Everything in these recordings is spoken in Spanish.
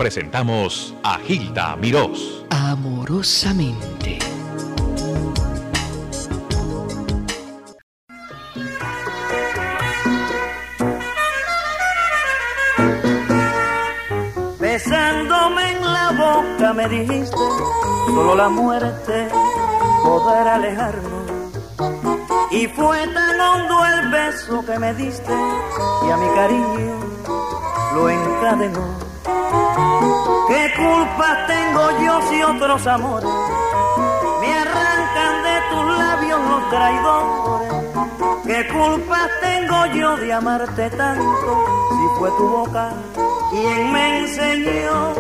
presentamos a Gilda Mirós. Amorosamente. Besándome en la boca me dijiste, solo la muerte podrá alejarnos. Y fue tan hondo el beso que me diste, y a mi cariño lo encadenó. ¿Qué culpa tengo yo si otros amores me arrancan de tus labios los traidores? ¿Qué culpa tengo yo de amarte tanto si fue tu boca quien me enseñó?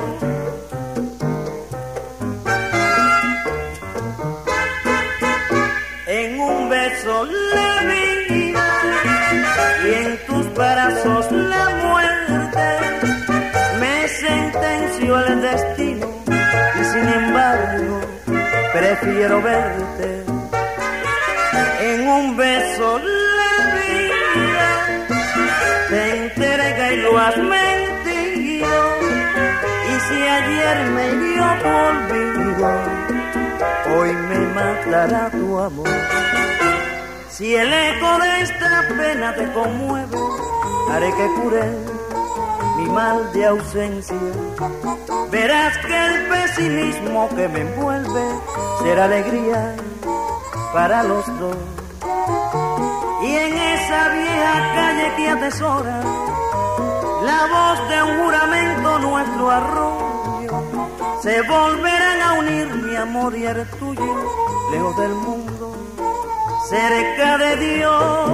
En un beso la vida y en tus brazos la muerte, me sentenció el destino y sin embargo prefiero verte. En un beso la vida te entrega y lo has mentido, y si ayer me dio olvido, hoy me matará tu amor. Si el eco de esta pena te conmueve, haré que cure mi mal de ausencia. Verás que el pesimismo que me envuelve será alegría para los dos. Y en esa vieja calle que atesora la voz de un juramento, nuestro arroyo, se volverán a unir mi amor y el tuyo, lejos del mundo, cerca de Dios.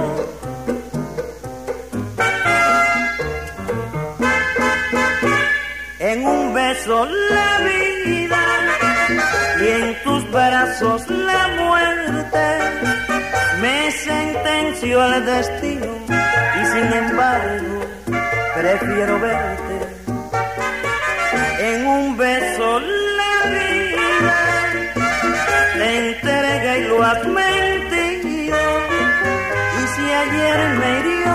En un beso la vida y en tus brazos la muerte, me sentenció el destino y sin embargo prefiero verte. En un beso la vida te entrega y lo has mentido, y si ayer me hirió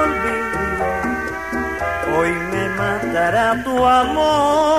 olvido, hoy me matará tu amor.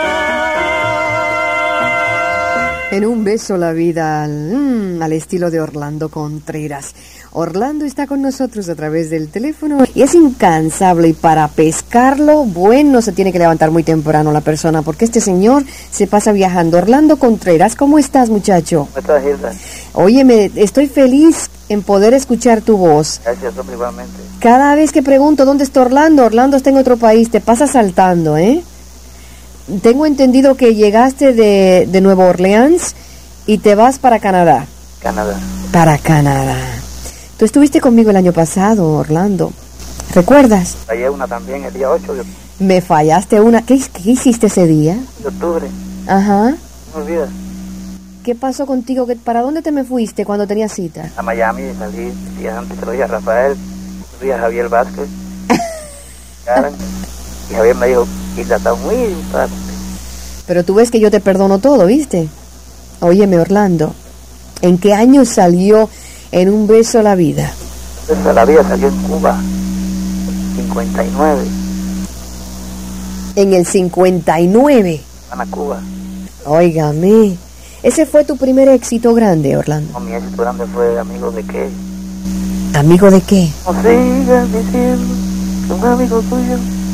En un beso la vida al estilo de Orlando Contreras. Orlando está con nosotros a través del teléfono y es incansable, y para pescarlo, bueno, se tiene que levantar muy temprano la persona, porque este señor se pasa viajando. Orlando Contreras, ¿cómo estás, muchacho? ¿Cómo estás, Gilda? Óyeme, estoy feliz en poder escuchar tu voz. Gracias, hombre, igualmente. Cada vez que pregunto dónde está Orlando, Orlando está en otro país, te pasa saltando, ¿eh? Tengo entendido que llegaste de Nueva Orleans y te vas para Canadá. Canadá. Para Canadá. Tú estuviste conmigo el año pasado, Orlando. ¿Recuerdas? Fallé una también el día 8 Me fallaste una. ¿Qué hiciste ese día? de octubre. Ajá. No me olvidas. ¿Qué pasó contigo? ¿Para dónde te me fuiste cuando tenías cita? A Miami, salí días antes, se lo dije a Rafael, se lo dije a Javier Vázquez. Y Javier me dijo, Gilda, está muy tarde. Pero tú ves que yo te perdono todo, ¿viste? Óyeme, Orlando, ¿en qué año salió En un beso la vida? Entonces la vida salió en Cuba, 59. En el 59. Van a Cuba. Óigame, ¿ese fue tu primer éxito grande, Orlando? No, mi éxito grande fue Amigo de qué. ¿Amigo de qué? No sigas diciendo que un amigo tuyo.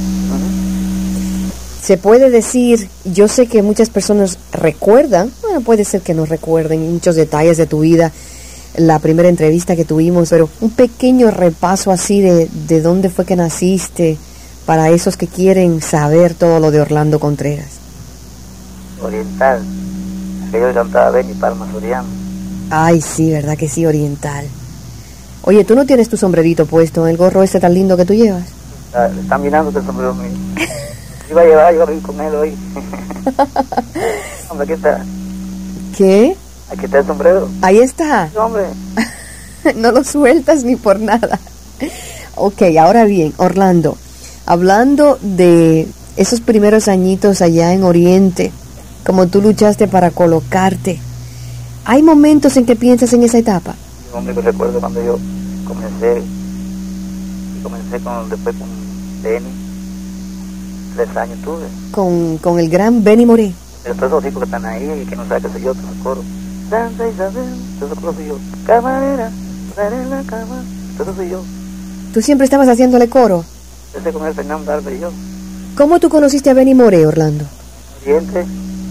Se puede decir, yo sé que muchas personas recuerdan, bueno, puede ser que no recuerden muchos detalles de tu vida, la primera entrevista que tuvimos, pero un pequeño repaso así de dónde fue que naciste, para esos que quieren saber todo lo de Orlando Contreras. Oriental. Aquello cantaba Benny Palma Soriano. Ay, sí, ¿verdad que sí, oriental? Oye, ¿tú no tienes tu sombrerito puesto, el gorro ese tan lindo que tú llevas? Están mirando el sombrero mío. Iba a llevar, yo a ir con él hoy. Hombre, aquí está. ¿Qué? Aquí está el sombrero. Ahí está. Sí, hombre. No lo sueltas ni por nada. Ok, ahora bien, Orlando, hablando de esos primeros añitos allá en Oriente, como tú luchaste para colocarte, ¿hay momentos en que piensas en esa etapa? Yo, hombre, que recuerdo cuando yo comencé después con Denny, 3 años tuve. Con el gran Benny Moré. Pero todos esos hijos que están ahí y que no saben qué sé yo, todo el coro. Santa Isabel, todo eso soy yo. Camarera, estaré en la cama, todo eso soy yo. ¿Tú siempre estabas haciéndole coro? Empecé con el Fernando Álvarez y yo. ¿Cómo tú conociste a Benny Moré, Orlando? Oriente.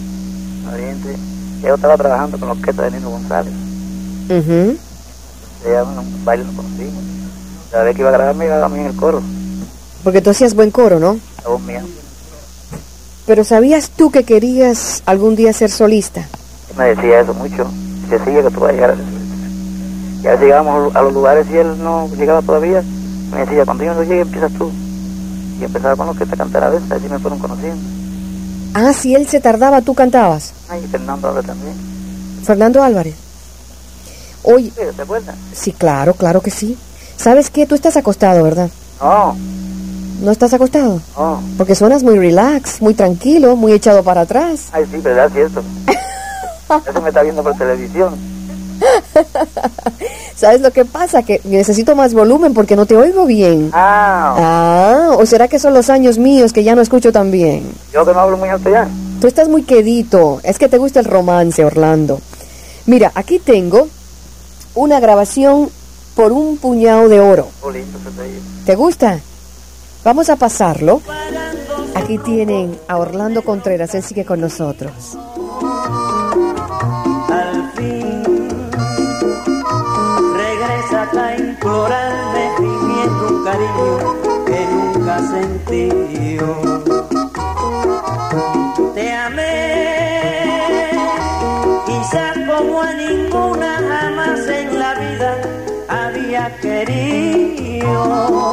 Yo estaba trabajando con la orquesta de Nino González. Ella en un baile nos conocimos. Cada vez que iba a grabarme, iba a grabarme en el coro. Porque tú hacías buen coro, ¿no? La voz mía. Pero ¿sabías tú que querías algún día ser solista? Él me decía eso mucho. Dice, sigue que tú vas a llegar a ser solista. Y a veces llegábamos a los lugares y él no llegaba todavía. Me decía, cuando yo no llegue, empiezas tú. Y empezaba con lo que te cantara a veces, así me fueron conociendo. Ah, si él se tardaba, tú cantabas. Ah, y Fernando Álvarez también. Fernando Álvarez. Oye, Sí, ¿te acuerdas? sí, claro que sí. ¿Sabes qué? Tú estás acostado, ¿verdad? No, ¿No estás acostado? no. Porque suenas muy relax, muy tranquilo, muy echado para atrás. Ay, sí, verdad, cierto. Eso me está viendo por televisión. ¿Sabes lo que pasa? Que necesito más volumen porque no te oigo bien. ¿O será que son los años míos que ya no escucho tan bien? Yo que no hablo muy alto ya. Tú estás muy quedito. Es que te gusta el romance, Orlando. Mira, aquí tengo una grabación por un puñado de oro. Oh, lindo se te oye. ¿Te gusta? Vamos a pasarlo. Aquí tienen a Orlando Contreras. Él sigue con nosotros. Al fin regresas a implorarme fingiendo un cariño que nunca sentí yo. Te amé, quizás como a ninguna jamás en la vida había querido.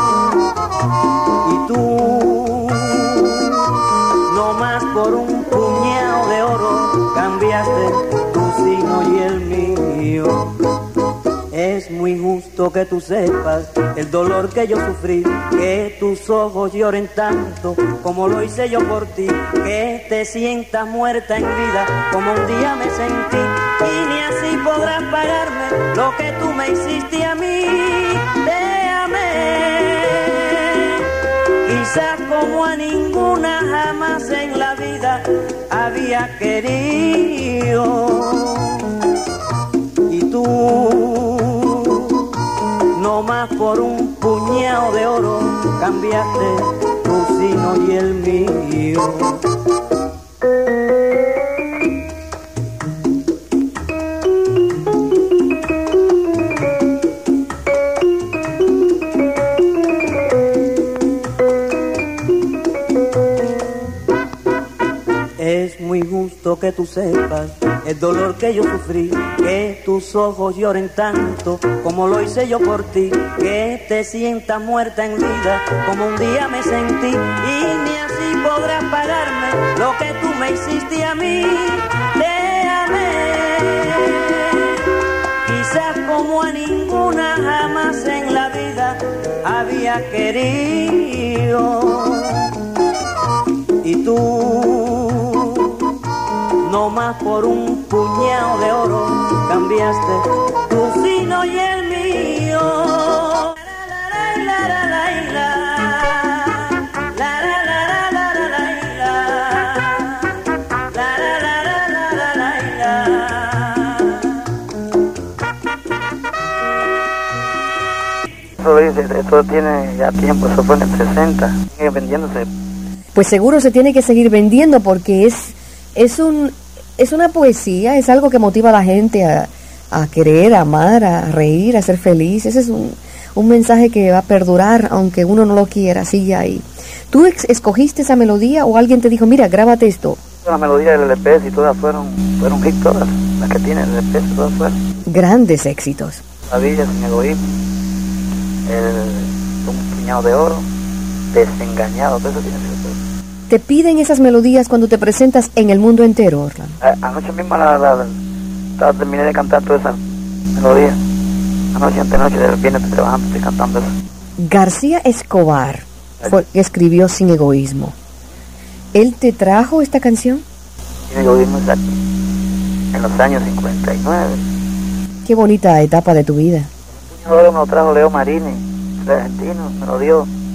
Y tú, no más por un puñado de oro, cambiaste tu sino y el mío. Es muy justo que tú sepas el dolor que yo sufrí, que tus ojos lloren tanto como lo hice yo por ti, que te sientas muerta en vida como un día me sentí, y ni así podrás pagarme lo que tú me hiciste a mí. Te amé, quizás como a ninguna jamás en la vida había querido. Y tú, no más por un puñado de oro, cambiaste tu sino y el mío. Es muy justo que tú sepas el dolor que yo sufrí, que tus ojos lloren tanto como lo hice yo por ti, que te sientas muerta en vida como un día me sentí, y ni así podrás pagarme lo que tú me hiciste a mí. Te amé, quizás como a ninguna jamás en la vida había querido. Y tú, no más por un puñado de oro, cambiaste tu sino y el mío. Esto tiene ya tiempo, eso fue en el 60, sigue vendiéndose. Pues seguro se tiene que seguir vendiendo porque es una poesía, es algo que motiva a la gente a querer, a amar, a reír, a ser feliz. Ese es un mensaje que va a perdurar aunque uno no lo quiera, sigue ahí. ¿Tú escogiste esa melodía o alguien te dijo, mira, grábate esto? La melodía del LP y todas fueron hit, todas las que tiene el LP, todas fueron Grandes éxitos. La Villa, Sin Egoísmo, Un Puñado de Oro, Desengañado, todo eso tiene que ser. ¿Te piden esas melodías cuando te presentas en el mundo entero, Orlando? Anoche mismo terminé de cantar toda esa melodía. Anoche, antenoche, del viernes estoy trabajando, estoy cantando eso. García Escobar fue que escribió Sin Egoísmo. ¿Él te trajo esta canción? Sin Egoísmo, exacto. En los años 59. Qué bonita etapa de tu vida. Ahora me lo trajo Leo Marini, el argentino, me lo dio.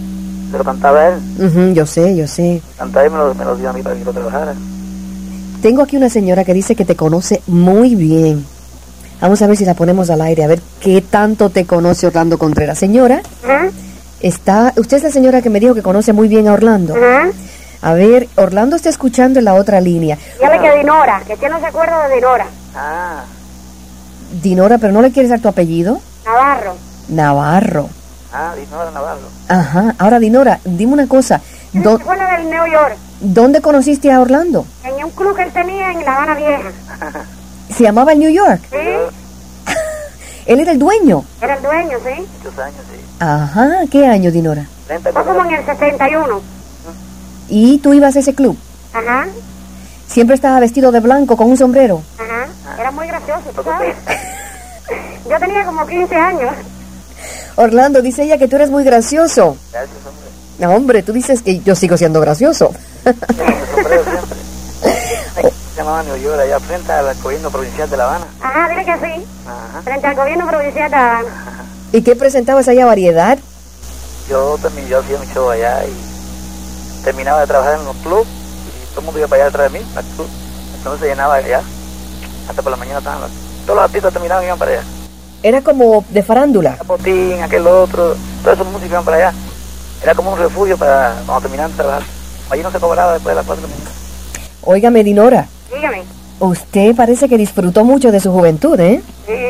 se lo cantaba él. Ujú, yo sé. Cantaba y me lo dio a mí para que lo trabajara. Tengo aquí una señora que dice que te conoce muy bien. Vamos a ver si la ponemos al aire, a ver qué tanto te conoce Orlando Contreras. Señora, usted es la señora que me dijo que conoce muy bien a Orlando. A ver, Orlando está escuchando en la otra línea. Dígale que Dinora, que usted no se acuerda de Dinora. Ah, Dinora, pero ¿no le quieres dar tu apellido? Navarro. Navarro. Dinora Navarro. Ajá. Ahora, Dinora, dime una cosa. ¿Se acuerda del New York? ¿Dónde conociste a Orlando? En un club que él tenía en La Habana Vieja. ¿Se llamaba el New York? ¿Sí? ¿Él era el dueño? Era el dueño, ¿sí? Muchos años, sí. Ajá. ¿Qué año, Dinora? 30 Fue como en el 61. ¿Y tú ibas a ese club? Ajá, Siempre estaba vestido de blanco con un sombrero. ajá. Era muy gracioso, ¿tú sabes? Yo tenía como 15 años. Orlando, dice ella que tú eres muy gracioso. Gracias, hombre. No, hombre, tú dices que yo sigo siendo gracioso. El sombrero siempre. Se llamaba New York, allá frente al gobierno provincial de La Habana. Ajá, dile que sí. Ajá. Frente al gobierno provincial de La Habana. ¿Y qué presentabas allá? ¿Variedad? Yo hacía un show allá y terminaba de trabajar en los clubes y todo el mundo iba para allá detrás de mí, al club. Entonces se llenaba allá. Hasta por la mañana estaban todos los artistas terminaban y iban para allá. Era como de farándula. Capotín, aquel otro, todos esos músicos iban para allá. Era como un refugio para cuando terminaban de trabajar. Allí no se cobraba después de las 4 de la mañana. Óigame, Dinora, Dígame. usted parece que disfrutó mucho de su juventud, ¿eh?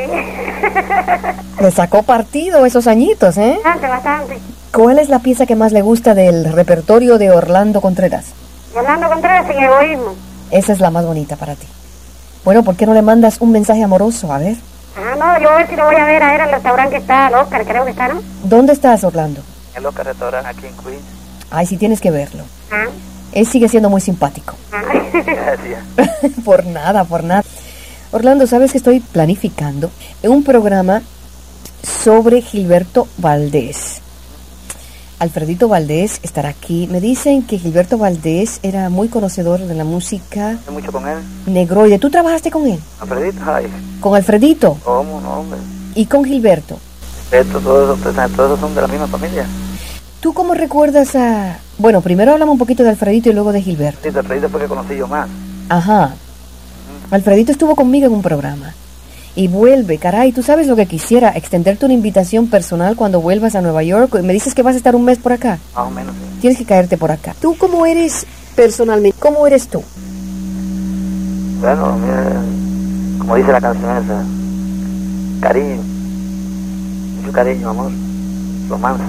Sí. Le sacó partido esos añitos, ¿eh? Bastante, bastante. ¿Cuál es la pieza que más le gusta del repertorio de Orlando Contreras? Orlando Contreras sin egoísmo. Esa es la más bonita para ti. Bueno, ¿por qué no le mandas un mensaje amoroso? A ver. Ah, no, yo a ver si lo voy a ver a él al restaurante que está, el Oscar, creo que está, ¿no? ¿Dónde estás, Orlando? En el Oscar Restaurant aquí en Queens. Ay, sí tienes que verlo. Ah, Él sigue siendo muy simpático. ah. Gracias. Por nada. Orlando, ¿sabes que estoy planificando un programa sobre Gilberto Valdés? Alfredito Valdés estará aquí. Me dicen que Gilberto Valdés era muy conocedor de la música Hace mucho con él. negroide. ¿Tú trabajaste con él? Alfredito, ay, ¿Con Alfredito? ¿cómo no, hombre? ¿Y con Gilberto? Todos esos son de la misma familia. ¿Tú cómo recuerdas a...? Bueno, primero hablamos un poquito de Alfredito y luego de Gilberto. Sí, Alfredito fue que conocí yo más. Ajá. Alfredito estuvo conmigo en un programa. Y vuelve, caray, tú sabes lo que quisiera, extenderte una invitación personal cuando vuelvas a Nueva York. Me dices que vas a estar un mes por acá. Más o menos, sí. Tienes que caerte por acá. ¿Tú cómo eres personalmente? ¿Cómo eres tú? Bueno, mira, como dice la canción esa, cariño, mucho cariño, amor, romance.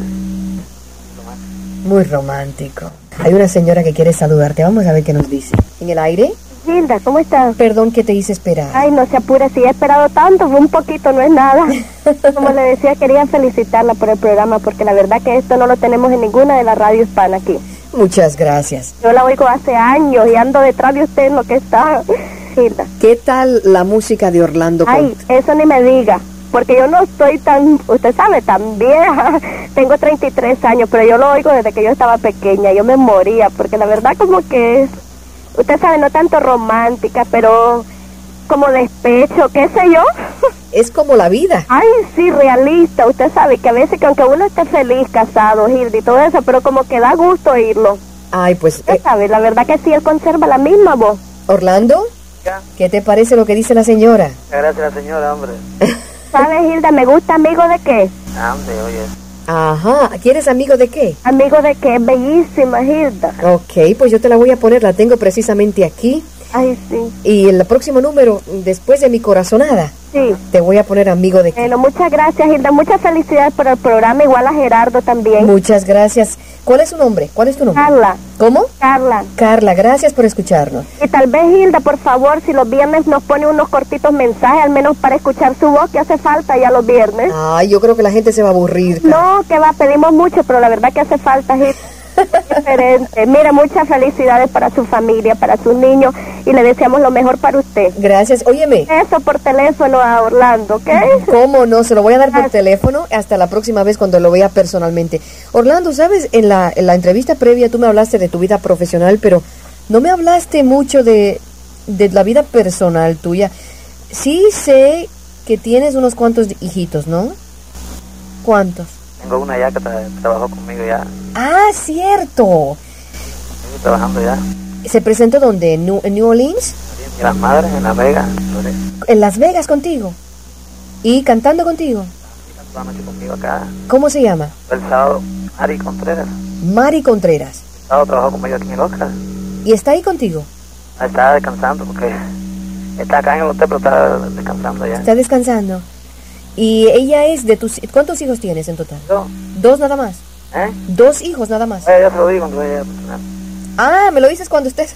Muy romántico. Hay una señora que quiere saludarte. Vamos a ver qué nos dice. ¿En el aire? Gilda, ¿cómo estás? Perdón que te hice esperar. Ay, no se apure, si he esperado tanto, fue un poquito, no es nada. Como le decía, quería felicitarla por el programa, porque la verdad que esto no lo tenemos en ninguna de las radios hispana aquí. Muchas gracias. Yo la oigo hace años y ando detrás de usted en lo que está. Gilda. ¿Qué tal la música de Orlando Ay, eso ni me diga, porque yo no estoy tan, usted sabe, tan vieja. Tengo 33 años, pero yo lo oigo desde que yo estaba pequeña. Yo me moría, porque la verdad como que es, usted sabe, no tanto romántica, pero como despecho, qué sé yo. Es como la vida. Ay, sí, realista. Usted sabe que a veces que aunque uno esté feliz, casado, Gilda y todo eso, pero como que da gusto oírlo. Ay, pues, Usted sabe, la verdad que sí, él conserva la misma voz. Orlando, Ya, ¿qué te parece lo que dice la señora? gracias a la señora, hombre. ¿Sabe, Gilda? ¿Me gusta amigo de qué? Hombre, oye, Ajá, ¿quieres amigo de qué? Amigo de qué, bellísima, Gilda. Ok, pues yo te la voy a poner, la tengo precisamente aquí. Ay, sí, Y el próximo número, después de mi corazonada, sí. te voy a poner amigo de qué. Bueno, muchas gracias, Gilda. Muchas felicidades por el programa, igual a Gerardo también. Muchas gracias. ¿Cuál es su nombre? ¿Cuál es tu nombre? Carla, ¿Cómo? Carla. Carla, gracias por escucharnos. Y tal vez, Gilda, por favor, si los viernes nos pone unos cortitos mensajes, al menos para escuchar su voz, que hace falta ya los viernes. Ay, yo creo que la gente se va a aburrir. No, que va, pedimos mucho, pero la verdad que hace falta, Gilda. Diferente. Mire, muchas felicidades para su familia, para sus niños, y le deseamos lo mejor para usted. Gracias. Óyeme, Eso por teléfono a Orlando, ¿ok? ¿cómo no? Se lo voy a dar por Gracias. teléfono hasta la próxima vez cuando lo vea personalmente. Orlando, ¿sabes? En la entrevista previa tú me hablaste de tu vida profesional, pero no me hablaste mucho de la vida personal tuya. Sí sé que tienes unos cuantos hijitos, ¿no? ¿Cuántos? Tengo una ya que trabajó conmigo ya. Ah, cierto. Estoy trabajando ya. ¿Se presentó dónde? ¿En New Orleans? En Las Madres, en Las Vegas. ¿En Las Vegas contigo? ¿Y cantando contigo? La noche conmigo acá. ¿Cómo se llama? El sábado, Mari Contreras. Mari Contreras. El sábado trabajó conmigo aquí en el Oscar. ¿Y está ahí contigo? Está descansando porque está acá en el hotel, pero está descansando ya. Está descansando. ¿Y ella es de tus... ¿Cuántos hijos tienes en total? Yo, 2 nada más. 2 hijos nada más. Ya se lo digo, no ya. Ah, me lo dices cuando estés...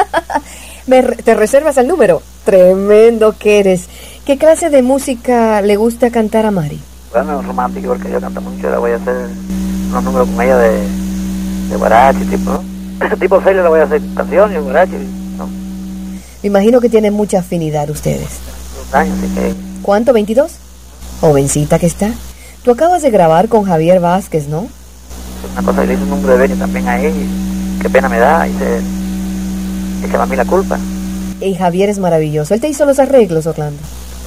Te reservas el número. Tremendo que eres. ¿Qué clase de música le gusta cantar a Mari? Bueno, romántico, porque yo canto mucho. Le voy a hacer unos números con ella de guarachi, tipo, ¿no? Tipo Celia, le voy a hacer canciones, guarachi, ¿no? Me imagino que tienen mucha afinidad ustedes. 2 años, así que... ¿Cuánto? ¿22? Jovencita que está. Tú acabas de grabar con Javier Vázquez, ¿no? Una cosa, le hice un número de Benny también a él. Qué pena me da, y se echa a mí la culpa. Y Javier es maravilloso. Él te hizo los arreglos, Orlando.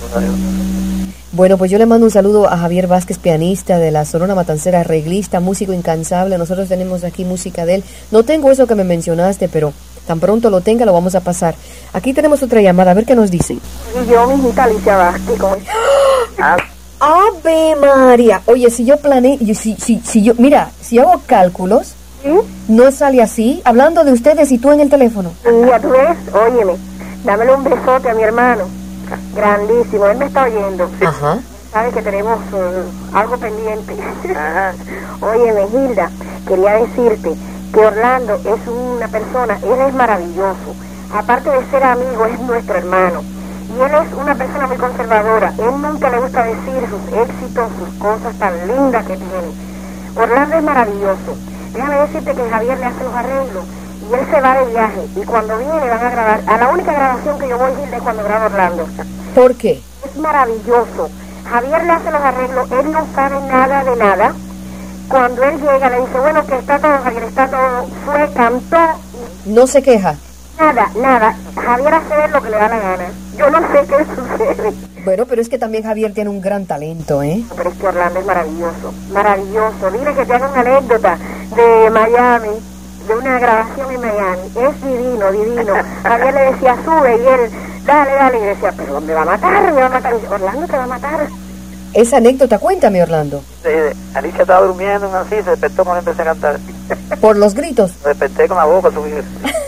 Bueno, pues yo le mando un saludo a Javier Vázquez, pianista de la Sonora Matancera, arreglista, músico incansable. Nosotros tenemos aquí música de él. No tengo eso que me mencionaste, pero tan pronto lo tenga lo vamos a pasar. Aquí tenemos otra llamada, a ver qué nos dicen. Y yo, mi hijita Alicia Vázquez, ¿cómo estás? ¡Ave María! Oye, si yo planeo, mira, si hago cálculos, ¿Sí? no sale así, hablando de ustedes y tú en el teléfono. Y ya tú ves, óyeme, dámele un besote a mi hermano. Grandísimo, él me está oyendo. Ajá. Sabes que tenemos algo pendiente. Ajá. Óyeme, Hilda, quería decirte que Orlando es una persona, él es maravilloso. Aparte de ser amigo, es nuestro hermano. Y él es una persona muy conservadora. Él nunca le gusta decir sus éxitos, sus cosas tan lindas que tiene. Orlando es maravilloso. Déjame decirte que Javier le hace los arreglos y él se va de viaje. Y cuando viene van a grabar. A la única grabación que yo voy, Hilda, es cuando graba Orlando. ¿Por qué? Es maravilloso. Javier le hace los arreglos, él no sabe nada de nada. Cuando él llega le dice, bueno, que está todo, Javier, está todo. Fue, cantó. No se queja. Nada. Javier hace ver lo que le da la gana. Yo no sé qué sucede. Bueno, pero es que también Javier tiene un gran talento, ¿eh? Pero es que Orlando es maravilloso, maravilloso. Dile que te haga una anécdota de Miami, de una grabación en Miami. Es divino. Javier le decía, sube, y él, dale. Y decía, pero me va a matar. Y dice, Orlando te va a matar. Esa anécdota, cuéntame, Orlando. Alicia estaba durmiendo así, se despertó cuando empecé a cantar. Por los gritos. Me desperté con la boca subida.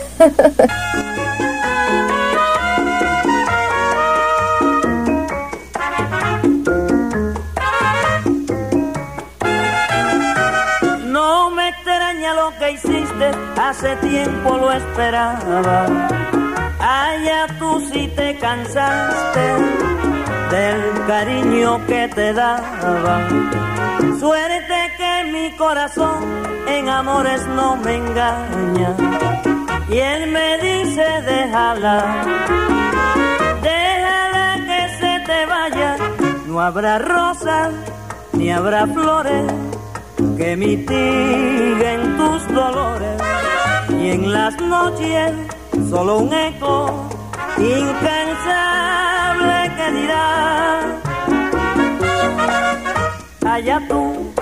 No me extraña lo que hiciste, hace tiempo lo esperaba. Allá tú sí te cansaste del cariño que te daba. Suerte que mi corazón en amores no me engaña. Y él me dice déjala que se te vaya. No habrá rosas ni habrá flores que mitiguen tus dolores. Y en las noches solo un eco incansable que dirá allá tú,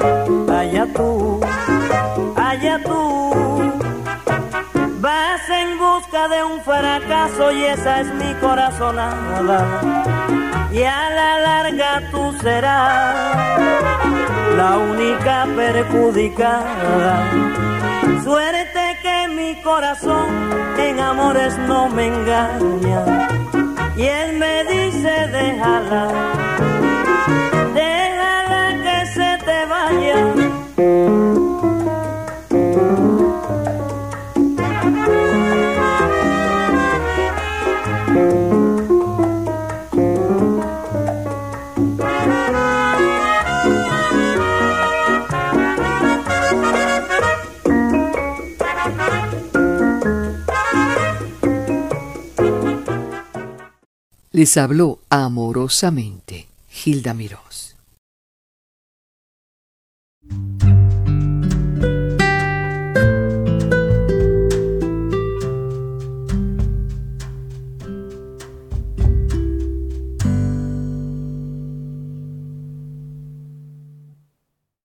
vas en busca de un fracaso y esa es mi corazonada. Y a la larga tú serás la única perjudicada. Suerte que mi corazón en amores no me engaña. Y él me dice déjala que se te vaya. Les habló amorosamente Hilda Miró.